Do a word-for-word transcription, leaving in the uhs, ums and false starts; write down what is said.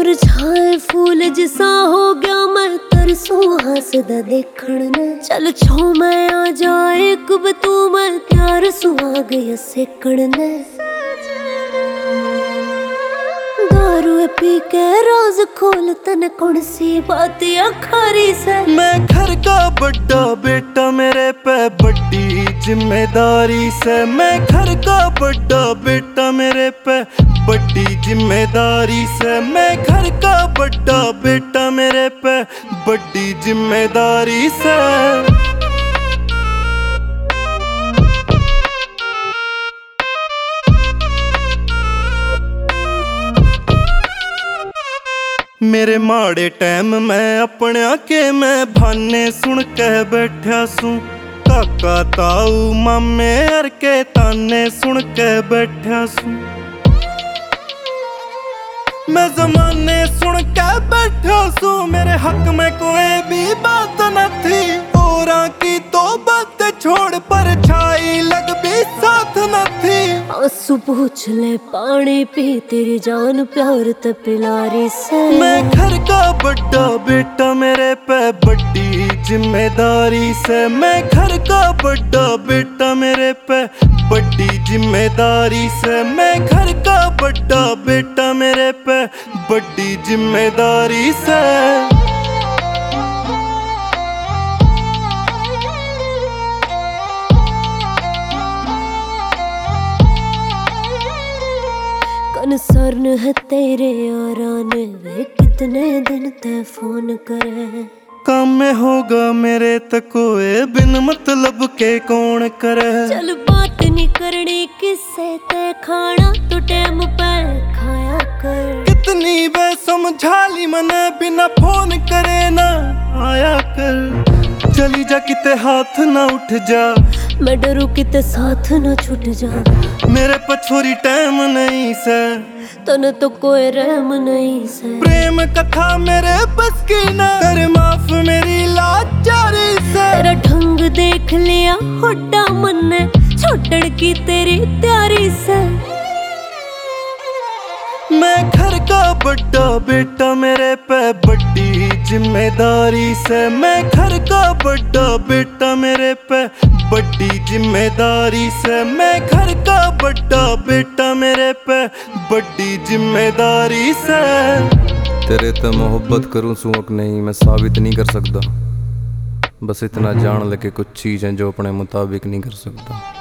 मुरझाए फूल जिसा हो गया मैं तरसू हसदा देखण ने। चल छो मैं आ जाए कब तू मैं प्यार सुहा गया सेकण ने। दारू पी के राज खोल तन कौन सी बात अखारी से। मैं घर का बड़ा बेटा मेरे पे बड़ी जिम्मेदारी से। मैं घर का बड़ा बेटा मेरे पे बड़ी जिम्मेदारी से। मैं घर का बड़ा बेटा मेरे पे बड़ी जिम्मेदारी से। मेरे माड़े टाइम मैं अपने के मैं भाने सुन के बैठा सू। काका ताऊ मामे अर के ताने सुन के बैठा सू। मैं जमाने सुन के बैठा सू। मेरे हक में कोई भी बात न थी। और की तो बात छोड़ पर छाई लग भी साथ न थी। आंसू पूछ ले पानी पी तेरी जान प्यार ते पिलारी से। मैं घर का बड़ा बेटा मेरे पे बड़ी जिम्मेदारी से। मैं घर का बड़ा बेटा मेरे पे बड़ी जिम्मेदारी से। मैं घर का बड़ा बेटा मेरे पे बड़ी जिम्मेदारी से। कंसर्न है तेरे यारान वे कितने दिन ते फोन करे। काम में होगा मेरे तकोए बिन मतलब के कौन करे। चल बात नहीं करनी किससे ते खाना तो टाइम पर खाया कर। कितनी बे समझाली मने बिना फोन करे ना आया कर। चली जा किते हाथ ना उठ जा। मैं डरू किते साथ ना छूट जा। मेरे पछोरी टाइम नहीं से तन तो कोई रहम नहीं से। प्रेम कथा मेरे बस की ना कर माफ मेरी लाचारी से। तेरा ढंग देख लिया होटा मन ने छोटड़ की तेरी तैयारी से। मैं घर का बड़ा बेटा मेरे पे बड़ी जिम्मेदारी से। मैं घर का बड़ा बेटा मेरे पे बड़ी जिम्मेदारी से। मैं घर का बड़ा बेटा मेरे पे बड़ी जिम्मेदारी से। तेरे ते मोहब्बत करूं सुअक नहीं मैं साबित नहीं कर सकता। बस इतना जान लगे कुछ चीज़ें जो अपने मुताबिक नहीं कर सकता।